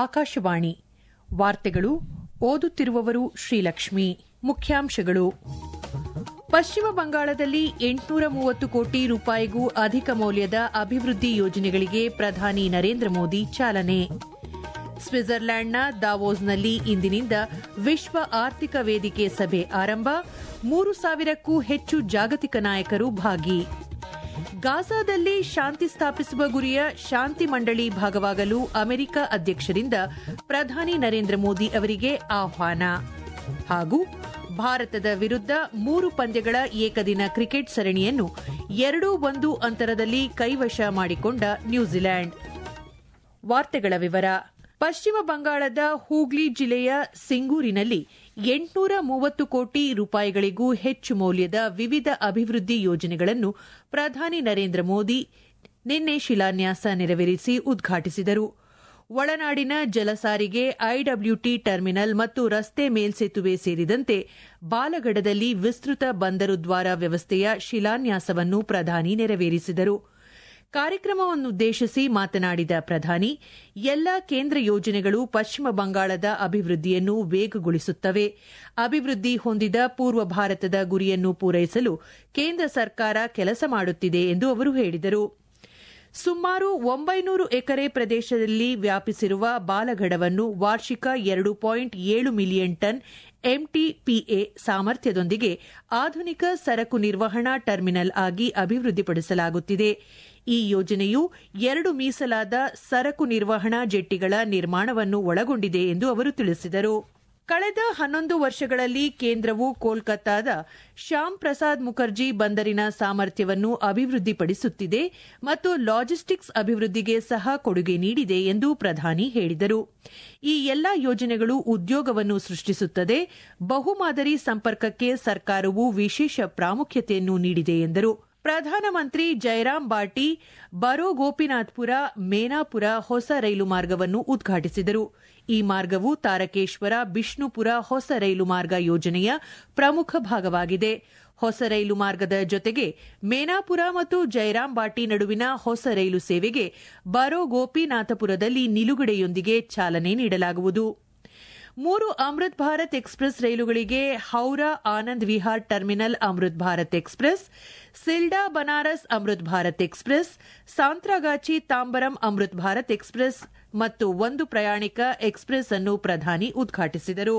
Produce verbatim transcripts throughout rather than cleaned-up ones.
ಆಕಾಶವಾಣಿ ವಾರ್ತೆಗಳು ಓದುತ್ತಿರುವವರು ಶ್ರೀಲಕ್ಷ್ಮಿ. ಮುಖ್ಯಾಂಶಗಳು. ಪಶ್ಚಿಮ ಬಂಗಾಳದಲ್ಲಿ ಎಂಟುನೂರ ಮೂವತ್ತು ಕೋಟಿ ರೂಪಾಯಿಗೂ ಅಧಿಕ ಮೌಲ್ಯದ ಅಭಿವೃದ್ಧಿ ಯೋಜನೆಗಳಿಗೆ ಪ್ರಧಾನಿ ನರೇಂದ್ರ ಮೋದಿ ಚಾಲನೆ. ಸ್ವಿಟ್ಜರ್ಲ್ಯಾಂಡ್ನ ದಾವೋಸ್ನಲ್ಲಿ ಇಂದಿನಿಂದ ವಿಶ್ವ ಆರ್ಥಿಕ ವೇದಿಕೆ ಸಭೆ ಆರಂಭ. ಮೂರು ಸಾವಿರಕ್ಕೂ ಹೆಚ್ಚು ಜಾಗತಿಕ ನಾಯಕರು ಭಾಗಿ. ಗಾಜಾದಲ್ಲಿ ಶಾಂತಿ ಸ್ಥಾಪಿಸುವ ಗುರಿಯ ಶಾಂತಿ ಮಂಡಳಿ ಭಾಗವಾಗಲು ಅಮೆರಿಕ ಅಧ್ಯಕ್ಷರಿಂದ ಪ್ರಧಾನಿ ನರೇಂದ್ರ ಮೋದಿ ಅವರಿಗೆ ಆಹ್ವಾನ. ಹಾಗೂ ಭಾರತದ ವಿರುದ್ಧ ಮೂರು ಪಂದ್ಯಗಳ ಏಕದಿನ ಕ್ರಿಕೆಟ್ ಸರಣಿಯನ್ನು ಎರಡು ಒಂದು ಅಂತರದಲ್ಲಿ ಕೈವಶ ಮಾಡಿಕೊಂಡ ನ್ಯೂಜಿಲೆಂಡ್. ವಾರ್ತೆಗಳ ವಿವರ. ಪಶ್ಚಿಮ ಬಂಗಾಳದ ಹೂಗ್ಲಿ ಜಿಲ್ಲೆಯ ಸಿಂಗೂರಿನಲ್ಲಿ ಎಂಟುನೂರ ಮೂವತ್ತು ಕೋಟಿ ರೂಪಾಯಿಗಳಿಗೂ ಹೆಚ್ಚು ಮೌಲ್ಯದ ವಿವಿಧ ಅಭಿವೃದ್ಧಿ ಯೋಜನೆಗಳನ್ನು ಪ್ರಧಾನಿ ನರೇಂದ್ರ ಮೋದಿ ನಿನ್ನೆ ಶಿಲಾನ್ಯಾಸ ನೆರವೇರಿಸಿ ಉದ್ಘಾಟಿಸಿದರು. ಒಳನಾಡಿನ ಜಲಸಾರಿಗೆ, ಐಡಬ್ಲ್ಯೂಟಿ ಟರ್ಮಿನಲ್ ಮತ್ತು ರಸ್ತೆ ಮೇಲ್ಸೇತುವೆ ಸೇರಿದಂತೆ ಬಾಲಗಢದಲ್ಲಿ ವಿಸ್ತೃತ ಬಂದರು ದ್ವಾರ ವ್ಯವಸ್ಥೆಯ ಶಿಲಾನ್ಯಾಸವನ್ನು ಪ್ರಧಾನಿ ನೆರವೇರಿಸಿದರು. ಕಾರ್ಯಕ್ರಮವನ್ನುದ್ದೇಶಿಸಿ ಮಾತನಾಡಿದ ಪ್ರಧಾನಿ, ಎಲ್ಲಾ ಕೇಂದ್ರ ಯೋಜನೆಗಳು ಪಶ್ಚಿಮ ಬಂಗಾಳದ ಅಭಿವೃದ್ಧಿಯನ್ನು ವೇಗಗೊಳಿಸುತ್ತವೆ. ಅಭಿವೃದ್ಧಿ ಹೊಂದಿದ ಪೂರ್ವ ಭಾರತದ ಗುರಿಯನ್ನು ಪೂರೈಸಲು ಕೇಂದ್ರ ಸರ್ಕಾರ ಕೆಲಸ ಮಾಡುತ್ತಿದೆ ಎಂದು ಅವರು ಹೇಳಿದರು. ಸುಮಾರು ಒಂಬೈನೂರು ಎಕರೆ ಪ್ರದೇಶದಲ್ಲಿ ವ್ಯಾಪಿಸಿರುವ ಬಾಲಗಢವನ್ನು ವಾರ್ಷಿಕ ಎರಡು ಪಾಯಿಂಟ್ ಏಳು ಮಿಲಿಯನ್ ಟನ್ ಎಂಟಿಪಿಎ ಸಾಮರ್ಥ್ಯದೊಂದಿಗೆ ಆಧುನಿಕ ಸರಕು ನಿರ್ವಹಣಾ ಟರ್ಮಿನಲ್ ಆಗಿ ಅಭಿವೃದ್ಧಿಪಡಿಸಲಾಗುತ್ತಿದೆ. ಈ ಯೋಜನೆಯು ಎರಡು ಮೀಸಲಾದ ಸರಕು ನಿರ್ವಹಣಾ ಜೆಟ್ಟಿಗಳ ನಿರ್ಮಾಣವನ್ನು ಒಳಗೊಂಡಿದೆ ಎಂದು ಅವರು ತಿಳಿಸಿದರು. ಕಳೆದ ಹನ್ನೊಂದು ವರ್ಷಗಳಲ್ಲಿ ಕೇಂದ್ರವು ಕೋಲ್ಕತ್ತಾದ ಶ್ಯಾಮ್ ಪ್ರಸಾದ್ ಮುಖರ್ಜಿ ಬಂದರಿನ ಸಾಮರ್ಥ್ಯವನ್ನು ಅಭಿವೃದ್ಧಿಪಡಿಸುತ್ತಿದೆ ಮತ್ತು ಲಾಜಿಸ್ಟಿಕ್ಸ್ ಅಭಿವೃದ್ಧಿಗೆ ಸಹ ಕೊಡುಗೆ ನೀಡಿದೆ ಎಂದು ಪ್ರಧಾನಿ ಹೇಳಿದರು. ಈ ಎಲ್ಲಾ ಯೋಜನೆಗಳು ಉದ್ಯೋಗವನ್ನು ಸೃಷ್ಟಿಸುತ್ತದೆ. ಬಹುಮಾದರಿ ಸಂಪರ್ಕಕ್ಕೆ ಸರ್ಕಾರವು ವಿಶೇಷ ಪ್ರಾಮುಖ್ಯತೆಯನ್ನು ನೀಡಿದೆ ಎಂದರು. ಪ್ರಧಾನಮಂತ್ರಿ ಜಯರಾಮ್ ಬಾಟಿ ಬರೋ ಗೋಪಿನಾಥ್ಪುರ ಮೇನಾಪುರ ಹೊಸ ರೈಲು ಮಾರ್ಗವನ್ನು ಉದ್ಘಾಟಿಸಿದರು. ಈ ಮಾರ್ಗವು ತಾರಕೇಶ್ವರ ಬಿಷ್ಣುಪುರ ಹೊಸ ರೈಲು ಮಾರ್ಗ ಯೋಜನೆಯ ಪ್ರಮುಖ ಭಾಗವಾಗಿದೆ. ಹೊಸ ರೈಲು ಮಾರ್ಗದ ಜೊತೆಗೆ ಮೇನಾಪುರ ಮತ್ತು ಜಯರಾಮ್ ಬಾಟಿ ನಡುವಿನ ಹೊಸ ರೈಲು ಸೇವೆಗೆ ಬರೋ ಗೋಪಿನಾಥಪುರದಲ್ಲಿ ನಿಲುಗಡೆಯೊಂದಿಗೆ ಚಾಲನೆ ನೀಡಲಾಗುವುದು. ಮೂರು ಅಮೃತ್ ಭಾರತ್ ಎಕ್ಸ್ಪ್ರೆಸ್ ರೈಲುಗಳಿಗೆ Howrah Anand Vihar terminal Amrit Bharat express, Sealdah Banaras Amrit Bharat express, Santragachi Tambaram Amrit Bharat express ಮತ್ತು ಒಂದು ಪ್ರಯಾಣಿಕ ಎಕ್ಸ್ಪ್ರೆಸ್ ಅನ್ನು ಪ್ರಧಾನಿ ಉದ್ಘಾಟಿಸಿದರು.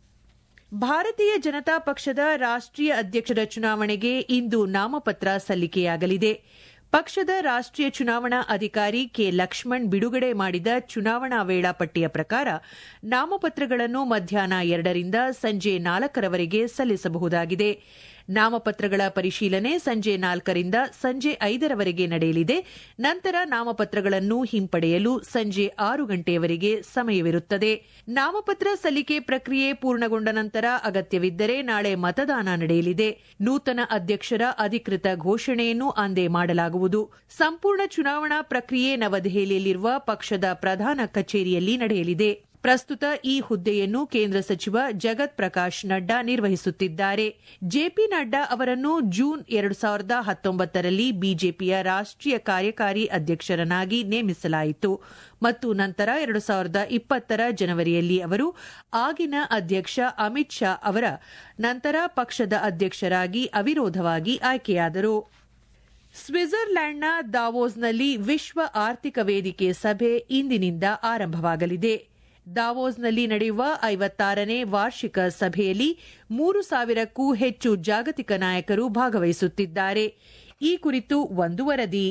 ಭಾರತೀಯ ಜನತಾ ಪಕ್ಷದ ರಾಷ್ಟೀಯ ಅಧ್ಯಕ್ಷರ ಚುನಾವಣೆಗೆ ಇಂದು ನಾಮಪತ್ರ ಸಲ್ಲಿಕೆಯಾಗಲಿದೆ. ಪಕ್ಷದ ರಾಷ್ಟೀಯ ಚುನಾವಣಾ ಅಧಿಕಾರಿ ಕೆ ಲಕ್ಷ್ಮಣ್ ಬಿಡುಗಡೆ ಮಾಡಿದ ಚುನಾವಣಾ ವೇಳಾಪಟ್ಟಿಯ ಪ್ರಕಾರ ನಾಮಪತ್ರಗಳನ್ನು ಮಧ್ಯಾಹ್ನ ಎರಡರಿಂದ ಸಂಜೆ ನಾಲ್ಕರವರೆಗೆ ಸಲ್ಲಿಸಬಹುದಾಗಿದೆ. ನಾಮಪತ್ರಗಳ ಪರಿಶೀಲನೆ ಸಂಜೆ ನಾಲ್ಕರಿಂದ ಸಂಜೆ ಐದರವರೆಗೆ ನಡೆಯಲಿದೆ. ನಂತರ ನಾಮಪತ್ರಗಳನ್ನು ಹಿಂಪಡೆಯಲು ಸಂಜೆ ಆರು ಗಂಟೆಯವರೆಗೆ ಸಮಯವಿರುತ್ತದೆ. ನಾಮಪತ್ರ ಸಲ್ಲಿಕೆ ಪ್ರಕ್ರಿಯೆ ಪೂರ್ಣಗೊಂಡ ನಂತರ ಅಗತ್ಯವಿದ್ದರೆ ನಾಳೆ ಮತದಾನ ನಡೆಯಲಿದೆ. ನೂತನ ಅಧ್ಯಕ್ಷರ ಅಧಿಕೃತ ಘೋಷಣೆಯನ್ನು ಅಂದೇ ಮಾಡಲಾಗುವುದು. ಸಂಪೂರ್ಣ ಚುನಾವಣಾ ಪ್ರಕ್ರಿಯೆ ನವದೆಹಲಿಯಲ್ಲಿರುವ ಪಕ್ಷದ ಪ್ರಧಾನ ಕಚೇರಿಯಲ್ಲಿ ನಡೆಯಲಿದೆ. ಪ್ರಸ್ತುತ ಈ ಹುದ್ದೆಯನ್ನು ಕೇಂದ್ರ ಸಚಿವ ಜಗತ್ ಪ್ರಕಾಶ್ ನಡ್ಡಾ ನಿರ್ವಹಿಸುತ್ತಿದ್ದಾರೆ. ಜೆಪಿ ನಡ್ಡಾ ಅವರನ್ನು ಜೂನ್ ಎರಡು ಸಾವಿರದ ಹತ್ತೊಂಬತ್ತರಲ್ಲಿ ಬಿಜೆಪಿಯ ರಾಷ್ಟೀಯ ಕಾರ್ಯಕಾರಿ ಅಧ್ಯಕ್ಷರನ್ನಾಗಿ ನೇಮಿಸಲಾಯಿತು ಮತ್ತು ನಂತರ ಎರಡು ಸಾವಿರದ ಇಪ್ಪತ್ತರ ಜನವರಿಯಲ್ಲಿ ಅವರು ಆಗಿನ ಅಧ್ಯಕ್ಷ ಅಮಿತ್ ಶಾ ಅವರ ನಂತರ ಪಕ್ಷದ ಅಧ್ಯಕ್ಷರಾಗಿ ಅವಿರೋಧವಾಗಿ ಆಯ್ಕೆಯಾದರು. ಸ್ವಿಟ್ಜರ್ಲ್ಯಾಂಡ್ನ ದಾವೋಸ್ನಲ್ಲಿ ವಿಶ್ವ ಆರ್ಥಿಕ ವೇದಿಕೆ ಸಭೆ ಇಂದಿನಿಂದ ಆರಂಭವಾಗಲಿದೆ. ದಾವೋಸ್ನಲ್ಲಿ ನಡೆಯುವ ಐವತ್ತಾರನೇ ವಾರ್ಷಿಕ ಸಭೆಯಲ್ಲಿ ಮೂರು ಸಾವಿರಕ್ಕೂ ಹೆಚ್ಚು ಜಾಗತಿಕ ನಾಯಕರು ಭಾಗವಹಿಸುತ್ತಿದ್ದಾರೆ. ಈ ಕುರಿತು ಒಂದು ವರದಿ.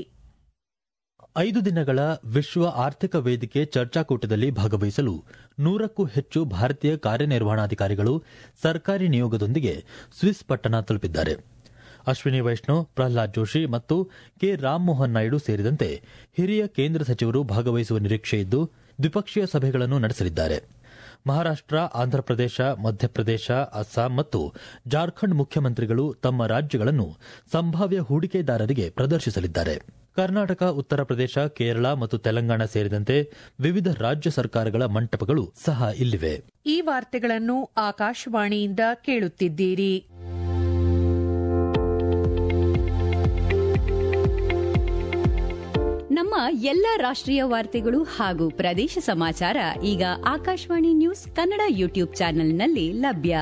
ಐದು ದಿನಗಳ ವಿಶ್ವ ಆರ್ಥಿಕ ವೇದಿಕೆ ಚರ್ಚಾಕೂಟದಲ್ಲಿ ಭಾಗವಹಿಸಲು ನೂರಕ್ಕೂ ಹೆಚ್ಚು ಭಾರತೀಯ ಕಾರ್ಯನಿರ್ವಹಣಾಧಿಕಾರಿಗಳು ಸರ್ಕಾರಿ ನಿಯೋಗದೊಂದಿಗೆ ಸ್ವಿಸ್ ಪಟ್ಟಣ ತಲುಪಿದ್ದಾರೆ. ಅಶ್ವಿನಿ ವೈಷ್ಣವ್, ಪ್ರಹ್ಲಾದ್ ಜೋಶಿ ಮತ್ತು ಕೆ ರಾಮಮೋಹನ್ ನಾಯ್ಡು ಸೇರಿದಂತೆ ಹಿರಿಯ ಕೇಂದ್ರ ಸಚಿವರು ಭಾಗವಹಿಸುವ ನಿರೀಕ್ಷೆಯಿದ್ದು ದ್ವಿಪಕ್ಷೀಯ ಸಭೆಗಳನ್ನು ನಡೆಸಲಿದ್ದಾರೆ. ಮಹಾರಾಷ್ಟ್ರ, ಆಂಧ್ರಪ್ರದೇಶ, ಮಧ್ಯಪ್ರದೇಶ, ಅಸ್ಸಾಂ ಮತ್ತು ಜಾರ್ಖಂಡ್ ಮುಖ್ಯಮಂತ್ರಿಗಳು ತಮ್ಮ ರಾಜ್ಯಗಳನ್ನು ಸಂಭಾವ್ಯ ಹೂಡಿಕೆದಾರರಿಗೆ ಪ್ರದರ್ಶಿಸಲಿದ್ದಾರೆ. ಕರ್ನಾಟಕ, ಉತ್ತರ ಪ್ರದೇಶ, ಕೇರಳ ಮತ್ತು ತೆಲಂಗಾಣ ಸೇರಿದಂತೆ ವಿವಿಧ ರಾಜ್ಯ ಸರ್ಕಾರಗಳ ಮಂಟಪಗಳು ಸಹ ಇಲ್ಲಿವೆ. ಈ ವಾರ್ತೆಗಳನ್ನು ಆಕಾಶವಾಣಿಯಿಂದ ಕೇಳುತ್ತಿದ್ದೀರಿ. ನಮ್ಮ ಎಲ್ಲ ರಾಷ್ಟ್ರೀಯ ವಾರ್ತೆಗಳು ಹಾಗೂ ಪ್ರದೇಶ ಸಮಾಚಾರ ಈಗ ಆಕಾಶವಾಣಿ ನ್ಯೂಸ್ ಕನ್ನಡ ಯೂಟ್ಯೂಬ್ ಚಾನೆಲ್ನಲ್ಲಿ ಲಭ್ಯ.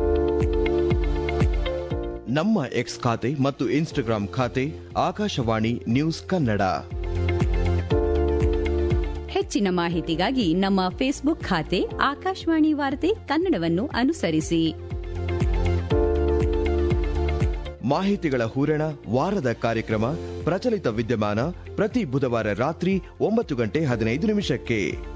ನಮ್ಮ ಎಕ್ಸ್ ಖಾತೆ ಮತ್ತು ಇನ್ಸ್ಟಾಗ್ರಾಂ ಖಾತೆ ಆಕಾಶವಾಣಿ ನ್ಯೂಸ್ ಕನ್ನಡ. ಹೆಚ್ಚಿನ ಮಾಹಿತಿಗಾಗಿ ನಮ್ಮ ಫೇಸ್ಬುಕ್ ಖಾತೆ ಆಕಾಶವಾಣಿ ವಾರ್ತೆ ಕನ್ನಡವನ್ನು ಅನುಸರಿಸಿ. ಮಾಹಿತಿಗಳ ಹೂರಣ, ವಾರದ ಕಾರ್ಯಕ್ರಮ, ಪ್ರಚಲಿತ ವಿದ್ಯಮಾನ ಪ್ರತಿ ಬುಧವಾರ ರಾತ್ರಿ ಒಂಬತ್ತು ಗಂಟೆ ಹದಿನೈದು ನಿಮಿಷಕ್ಕೆ.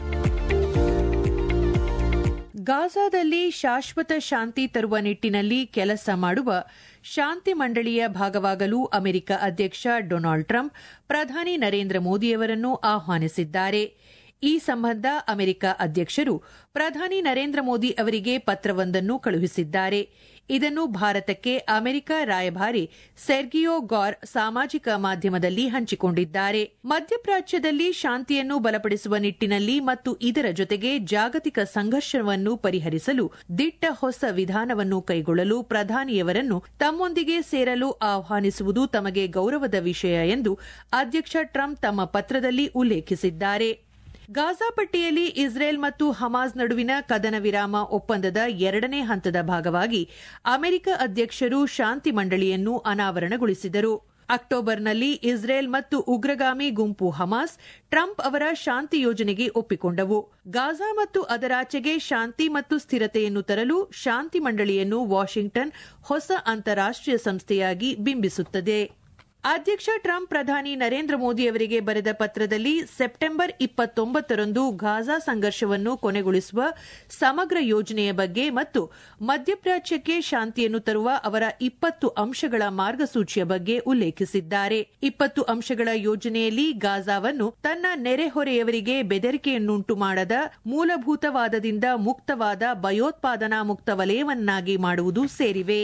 ಗಾಜಾದಲ್ಲಿ ಶಾಶ್ವತ ಶಾಂತಿ ತರುವ ನಿಟ್ಟಿನಲ್ಲಿ ಕೆಲಸ ಮಾಡುವ ಶಾಂತಿ ಮಂಡಳಿಯ ಭಾಗವಾಗಲು ಅಮೆರಿಕ ಅಧ್ಯಕ್ಷ ಡೊನಾಲ್ಡ್ ಟ್ರಂಪ್ ಪ್ರಧಾನಿ ನರೇಂದ್ರ ಮೋದಿಯವರನ್ನು ಆಹ್ವಾನಿಸಿದ್ದಾರೆ. ಈ ಸಂಬಂಧ ಅಮೆರಿಕ ಅಧ್ಯಕ್ಷರು ಪ್ರಧಾನಿ ನರೇಂದ್ರ ಮೋದಿ ಅವರಿಗೆ ಪತ್ರವೊಂದನ್ನು ಕಳುಹಿಸಿದ್ದಾರೆ. ಇದನ್ನು ಭಾರತಕ್ಕೆ ಅಮೆರಿಕ ರಾಯಭಾರಿ ಸೆರ್ಗಿಯೋ ಗಾರ್ ಸಾಮಾಜಿಕ ಮಾಧ್ಯಮದಲ್ಲಿ ಹಂಚಿಕೊಂಡಿದ್ದಾರೆ. ಮಧ್ಯಪ್ರಾಚ್ಯದಲ್ಲಿ ಶಾಂತಿಯನ್ನು ಬಲಪಡಿಸುವ ನಿಟ್ಟಿನಲ್ಲಿ ಮತ್ತು ಇದರ ಜೊತೆಗೆ ಜಾಗತಿಕ ಸಂಘರ್ಷವನ್ನು ಪರಿಹರಿಸಲು ದಿಟ್ಟ ಹೊಸ ವಿಧಾನವನ್ನು ಕೈಗೊಳ್ಳಲು ಪ್ರಧಾನಿಯವರನ್ನು ತಮ್ಮೊಂದಿಗೆ ಸೇರಲು ಆಹ್ವಾನಿಸುವುದು ತಮಗೆ ಗೌರವದ ವಿಷಯ ಎಂದು ಅಧ್ಯಕ್ಷ ಟ್ರಂಪ್ ತಮ್ಮ ಪತ್ರದಲ್ಲಿ ಉಲ್ಲೇಖಿಸಿದ್ದಾರೆ. ಗಾಜಾ ಪಟ್ಟಿಯಲ್ಲಿ ಇಸ್ರೇಲ್ ಮತ್ತು ಹಮಾಸ್ ನಡುವಿನ ಕದನ ವಿರಾಮ ಒಪ್ಪಂದದ ಎರಡನೇ ಹಂತದ ಭಾಗವಾಗಿ ಅಮೆರಿಕ ಅಧ್ಯಕ್ಷರು ಶಾಂತಿ ಮಂಡಳಿಯನ್ನು ಅನಾವರಣಗೊಳಿಸಿದರು. ಅಕ್ಟೋಬರ್ನಲ್ಲಿ ಇಸ್ರೇಲ್ ಮತ್ತು ಉಗ್ರಗಾಮಿ ಗುಂಪು ಹಮಾಸ್ ಟ್ರಂಪ್ ಅವರ ಶಾಂತಿ ಯೋಜನೆಗೆ ಒಪ್ಪಿಕೊಂಡವು. ಗಾಜಾ ಮತ್ತು ಅದರಾಚೆಗೆ ಶಾಂತಿ ಮತ್ತು ಸ್ಥಿರತೆಯನ್ನು ತರಲು ಶಾಂತಿ ಮಂಡಳಿಯನ್ನು ವಾಷಿಂಗ್ಟನ್ ಹೊಸ ಅಂತಾರಾಷ್ಟೀಯ ಸಂಸ್ಥೆಯಾಗಿ ಬಿಂಬಿಸುತ್ತದೆ. ಅಧ್ಯಕ್ಷ ಟ್ರಂಪ್ ಪ್ರಧಾನಿ ನರೇಂದ್ರ ಮೋದಿ ಅವರಿಗೆ ಬರೆದ ಪತ್ರದಲ್ಲಿ ಸೆಪ್ಟೆಂಬರ್ ಇಪ್ಪತ್ತೊಂಬತ್ತರಂದು ಗಾಜಾ ಸಂಘರ್ಷವನ್ನು ಕೊನೆಗೊಳಿಸುವ ಸಮಗ್ರ ಯೋಜನೆಯ ಬಗ್ಗೆ ಮತ್ತು ಮಧ್ಯಪ್ರಾಚ್ಯಕ್ಕೆ ಶಾಂತಿಯನ್ನು ತರುವ ಅವರ ಇಪ್ಪತ್ತು ಅಂಶಗಳ ಮಾರ್ಗಸೂಚಿಯ ಬಗ್ಗೆ ಉಲ್ಲೇಖಿಸಿದ್ದಾರೆ. ಇಪ್ಪತ್ತು ಅಂಶಗಳ ಯೋಜನೆಯಲ್ಲಿ ಗಾಜಾವನ್ನು ತನ್ನ ನೆರೆಹೊರೆಯವರಿಗೆ ಬೆದರಿಕೆಯನ್ನುಂಟು ಮಾಡದ ಮೂಲಭೂತವಾದದಿಂದ ಮುಕ್ತವಾದ ಭಯೋತ್ಪಾದನಾ ಮುಕ್ತ ವಲಯವನ್ನಾಗಿ ಮಾಡುವುದು ಸೇರಿವೆ.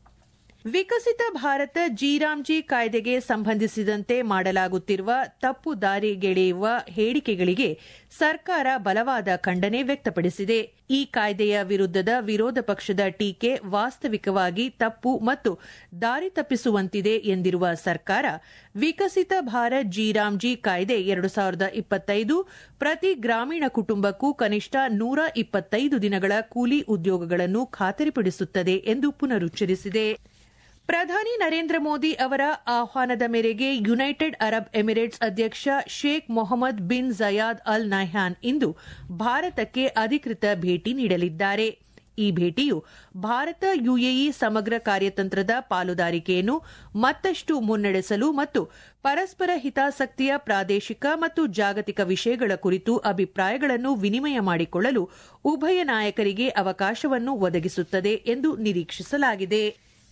ವಿಕಸಿತ ಭಾರತ ಜಿರಾಮ್ಜಿ ಕಾಯ್ದೆಗೆ ಸಂಬಂಧಿಸಿದಂತೆ ಮಾಡಲಾಗುತ್ತಿರುವ ತಪ್ಪು ದಾರಿಗೆಳೆಯುವ ಹೇಳಿಕೆಗಳಿಗೆ ಸರ್ಕಾರ ಬಲವಾದ ಖಂಡನೆ ವ್ಯಕ್ತಪಡಿಸಿದೆ. ಈ ಕಾಯ್ದೆಯ ವಿರುದ್ಧದ ವಿರೋಧ ಪಕ್ಷದ ಟೀಕೆ ವಾಸ್ತವಿಕವಾಗಿ ತಪ್ಪು ಮತ್ತು ದಾರಿ ತಪ್ಪಿಸುವಂತಿದೆ ಎಂದಿರುವ ಸರ್ಕಾರ, ವಿಕಸಿತ ಭಾರತ್ ಜಿರಾಮ್ಜಿ ಕಾಯ್ದೆ ಎರಡು ಸಾವಿರದ ಇಪ್ಪತ್ತೈದು ಪ್ರತಿ ಗ್ರಾಮೀಣ ಕುಟುಂಬಕ್ಕೂ ಕನಿಷ್ಠ ನೂರ ಇಪ್ಪತ್ತೈದು ದಿನಗಳ ಕೂಲಿ ಉದ್ಯೋಗಗಳನ್ನು ಖಾತರಿಪಡಿಸುತ್ತದೆ ಎಂದು ಪುನರುಚ್ಚರಿಸಿದೆ. ಪ್ರಧಾನಿ ನರೇಂದ್ರ ಮೋದಿ ಅವರ ಆಹ್ವಾನದ ಮೇರೆಗೆ ಯುನೈಟೆಡ್ ಅರಬ್ ಎಮಿರೇಟ್ಸ್ ಅಧ್ಯಕ್ಷ Sheikh Mohammed bin Zayed Al Nahyan ಇಂದು ಭಾರತಕ್ಕೆ ಅಧಿಕೃತ ಭೇಟಿ ನೀಡಲಿದ್ದಾರೆ. ಈ ಭೇಟಿಯು ಭಾರತ ಯುಎಇ ಸಮಗ್ರ ಕಾರ್ಯತಂತ್ರದ ಪಾಲುದಾರಿಕೆಯನ್ನು ಮತ್ತಷ್ಟು ಮುನ್ನಡೆಸಲು ಮತ್ತು ಪರಸ್ಪರ ಹಿತಾಸಕ್ತಿಯ ಪ್ರಾದೇಶಿಕ ಮತ್ತು ಜಾಗತಿಕ ವಿಷಯಗಳ ಕುರಿತು ಅಭಿಪ್ರಾಯಗಳನ್ನು ವಿನಿಮಯ ಮಾಡಿಕೊಳ್ಳಲು ಉಭಯ ನಾಯಕರಿಗೆ ಅವಕಾಶವನ್ನು ಒದಗಿಸುತ್ತದೆ ಎಂದು ನಿರೀಕ್ಷಿಸಲಾಗಿದೆ.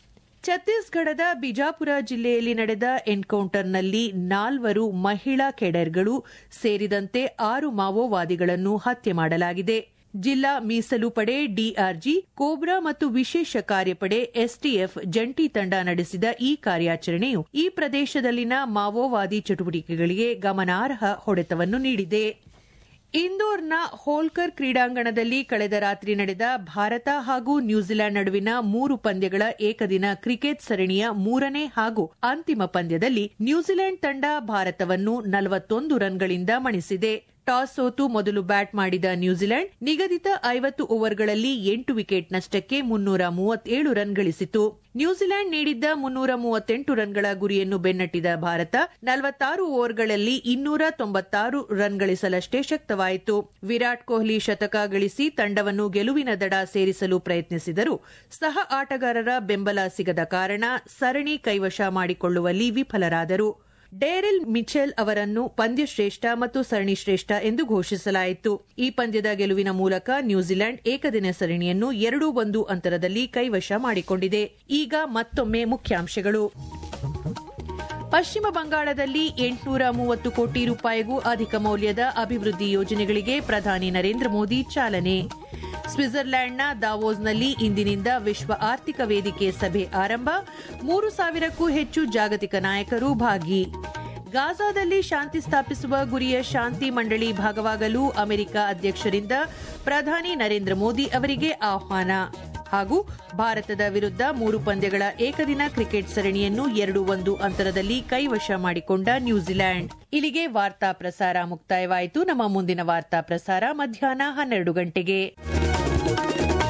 ಛತ್ತೀಸ್ಗಢದ ಬಿಜಾಪುರ ಜಿಲ್ಲೆಯಲ್ಲಿ ನಡೆದ ಎನ್ಕೌಂಟರ್ನಲ್ಲಿ ನಾಲ್ವರು ಮಹಿಳಾ ಕೆಡೆರ್ಗಳು ಸೇರಿದಂತೆ ಆರು ಮಾವೋವಾದಿಗಳನ್ನು ಹತ್ಯೆ ಮಾಡಲಾಗಿದೆ. ಜಿಲ್ಲಾ ಮೀಸಲು ಪಡೆ ಡಿಆರ್ಜಿ, ಕೋಬ್ರಾ ಮತ್ತು ವಿಶೇಷ ಕಾರ್ಯಪಡೆ ಎಸ್ಟಿಎಫ್ ಜಂಟಿ ತಂಡ ನಡೆಸಿದ ಈ ಕಾರ್ಯಾಚರಣೆಯು ಈ ಪ್ರದೇಶದಲ್ಲಿನ ಮಾವೋವಾದಿ ಚಟುವಟಿಕೆಗಳಿಗೆ ಗಮನಾರ್ಹ ಹೊಡೆತವನ್ನು ನೀಡಿದೆ. ಇಂದೋರ್ನ ಹೋಲ್ಕರ್ ಕ್ರೀಡಾಂಗಣದಲ್ಲಿ ಕಳೆದ ರಾತ್ರಿ ನಡೆದ ಭಾರತ ಹಾಗೂ ನ್ಯೂಜಿಲೆಂಡ್ ನಡುವಿನ ಮೂರು ಪಂದ್ಯಗಳ ಏಕದಿನ ಕ್ರಿಕೆಟ್ ಸರಣಿಯ ಮೂರನೇ ಹಾಗೂ ಅಂತಿಮ ಪಂದ್ಯದಲ್ಲಿ ನ್ಯೂಜಿಲೆಂಡ್ ತಂಡ ಭಾರತವನ್ನು ನಲವತ್ತೊಂದು ರನ್ಗಳಿಂದ ಮಣಿಸಿದೆ. ಟಾಸ್ ಸೋತು ಮೊದಲು ಬ್ಯಾಟ್ ಮಾಡಿದ ನ್ಯೂಜಿಲೆಂಡ್ ನಿಗದಿತ ಐವತ್ತು ಓವರ್ಗಳಲ್ಲಿ ಎಂಟು ವಿಕೆಟ್ ನಷ್ಟಕ್ಕೆ ಮುನ್ನೂರ ಮೂವತ್ತೇಳು ರನ್ ಗಳಿಸಿತು. ನ್ಯೂಜಿಲೆಂಡ್ ನೀಡಿದ್ದ ಮುನ್ನೂರ ಮೂವತ್ತೆಂಟು ರನ್ಗಳ ಗುರಿಯನ್ನು ಬೆನ್ನಟ್ಟಿದ ಭಾರತ ನಲವತ್ತಾರು ಓವರ್ಗಳಲ್ಲಿ ಇನ್ನೂರ ತೊಂಬತ್ತಾರು ರನ್ ಗಳಿಸಲಷ್ಟೇ ಶಕ್ತವಾಯಿತು. ವಿರಾಟ್ ಕೊಹ್ಲಿ ಶತಕ ಗಳಿಸಿ ತಂಡವನ್ನು ಗೆಲುವಿನ ದಡ ಸೇರಿಸಲು ಪ್ರಯತ್ನಿಸಿದರೂ ಸಹ ಆಟಗಾರರ ಬೆಂಬಲ ಸಿಗದ ಕಾರಣ ಸರಣಿ ಕೈವಶ ಮಾಡಿಕೊಳ್ಳುವಲ್ಲಿ ವಿಫಲರಾದರು. ಡೇರಿಲ್ ಮಿಚೆಲ್ ಅವರನ್ನು ಪಂದ್ಯಶ್ರೇಷ್ಠ ಮತ್ತು ಸರಣಿ ಶ್ರೇಷ್ಠ ಎಂದು ಘೋಷಿಸಲಾಯಿತು. ಈ ಪಂದ್ಯದ ಗೆಲುವಿನ ಮೂಲಕ ನ್ಯೂಜಿಲೆಂಡ್ ಏಕದಿನ ಸರಣಿಯನ್ನು ಎರಡು ಒಂದು ಅಂತರದಲ್ಲಿ ಕೈವಶ ಮಾಡಿಕೊಂಡಿದೆ. ಈಗ ಮತ್ತೊಮ್ಮೆ ಮುಖ್ಯಾಂಶಗಳು. ಪಶ್ಚಿಮ ಬಂಗಾಳದಲ್ಲಿ ಎಂಟುನೂರ ಮೂವತ್ತು ಕೋಟಿ ರೂಪಾಯಿಗೂ ಅಧಿಕ ಮೌಲ್ಯದ ಅಭಿವೃದ್ಧಿ ಯೋಜನೆಗಳಿಗೆ ಪ್ರಧಾನಿ ನರೇಂದ್ರ ಮೋದಿ ಚಾಲನೆ. ಸ್ವಿಟ್ಜರ್ಲ್ಯಾಂಡ್ನ ದಾವೋಸ್ನಲ್ಲಿ ಇಂದಿನಿಂದ ವಿಶ್ವ ಆರ್ಥಿಕ ವೇದಿಕೆ ಸಭೆ ಆರಂಭ. ಮೂರು ಸಾವಿರಕ್ಕೂ ಹೆಚ್ಚು ಜಾಗತಿಕ ನಾಯಕರು ಭಾಗಿ. ಗಾಜಾದಲ್ಲಿ ಶಾಂತಿ ಸ್ಥಾಪಿಸುವ ಗುರಿಯ ಶಾಂತಿ ಮಂಡಳಿ ಭಾಗವಾಗಲು ಅಮೆರಿಕ ಅಧ್ಯಕ್ಷರಿಂದ ಪ್ರಧಾನಿ ನರೇಂದ್ರ ಮೋದಿ ಅವರಿಗೆ ಆಹ್ವಾನ. ಹಾಗೂ ಭಾರತದ ವಿರುದ್ಧ ಮೂರು ಪಂದ್ಯಗಳ ಏಕದಿನ ಕ್ರಿಕೆಟ್ ಸರಣಿಯನ್ನು ಎರಡು ಒಂದು ಅಂತರದಲ್ಲಿ ಕೈವಶ ಮಾಡಿಕೊಂಡ ನ್ಯೂಜಿಲೆಂಡ್. ಇಲ್ಲಿಗೆ ವಾರ್ತಾ ಪ್ರಸಾರ ಮುಕ್ತಾಯವಾಯಿತು. ನಮ್ಮ ಮುಂದಿನ ವಾರ್ತಾ ಪ್ರಸಾರ ಮಧ್ಯಾಹ್ನ ಹನ್ನೆರಡು ಗಂಟೆಗೆ.